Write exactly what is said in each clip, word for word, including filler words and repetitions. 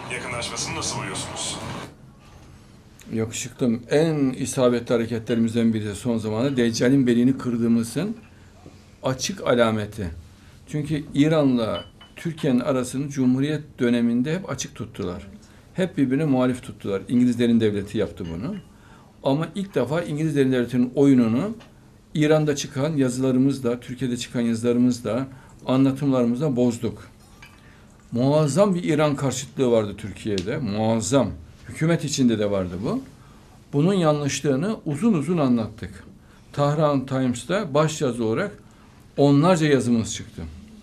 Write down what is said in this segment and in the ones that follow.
yakınlaşmasını nasıl buluyorsunuz? Yakışıklım. En isabetli hareketlerimizden biri son zamanlarda Deccal'in belini kırdığımızın açık alameti. Çünkü İran'la Türkiye'nin arasını Cumhuriyet döneminde hep açık tuttular. Hep birbirine muhalif tuttular. İngilizlerin devleti yaptı bunu. Ama ilk defa İngilizlerin devletinin oyununu İran'da çıkan yazılarımızla, Türkiye'de çıkan yazılarımızla, anlatımlarımızla bozduk. Muazzam bir İran karşıtlığı vardı Türkiye'de. Muazzam. Hükümet içinde de vardı bu. Bunun yanlışlığını uzun uzun anlattık. Tahran Times'ta başyazı olarak onlarca yazımız çıktı.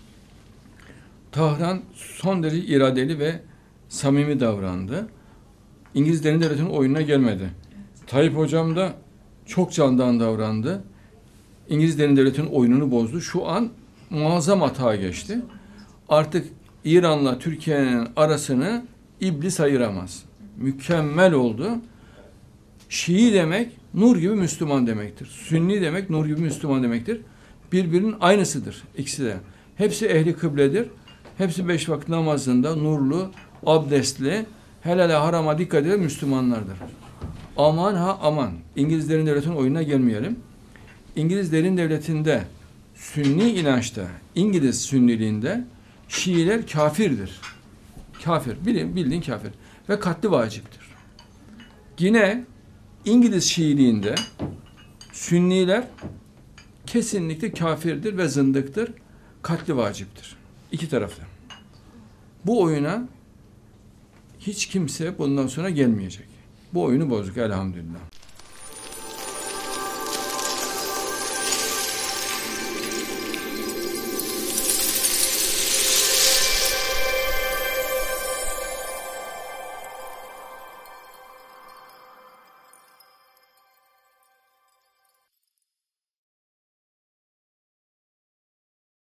Tahran son derece iradeli ve samimi davrandı. İngilizlerin devletinin oyununa gelmedi. Tayyip Hocam da çok candan davrandı. İngilizlerin devletinin oyununu bozdu. Şu an muazzam hata geçti. Artık İran'la Türkiye'nin arasını iblis ayıramaz. Mükemmel oldu. Şii demek nur gibi Müslüman demektir. Sünni demek nur gibi Müslüman demektir. Birbirinin aynısıdır ikisi de. Hepsi ehli kıbledir. Hepsi beş vakit namazında nurlu, abdestli, helale harama dikkat eden Müslümanlardır. Aman ha aman. İngilizlerin devletinin oyununa gelmeyelim. İngilizlerin devletinde Sünni inançta, İngiliz Sünniliğinde Şiiler kafirdir. Kafir. Bilin, bildiğin kafir. Ve katli vaciptir. Yine İngiliz Şiiliğinde Sünniler kesinlikle kafirdir ve zındıktır. Katli vaciptir. İki tarafta. Bu oyuna hiç kimse bundan sonra gelmeyecek. Bu oyunu bozduk elhamdülillah.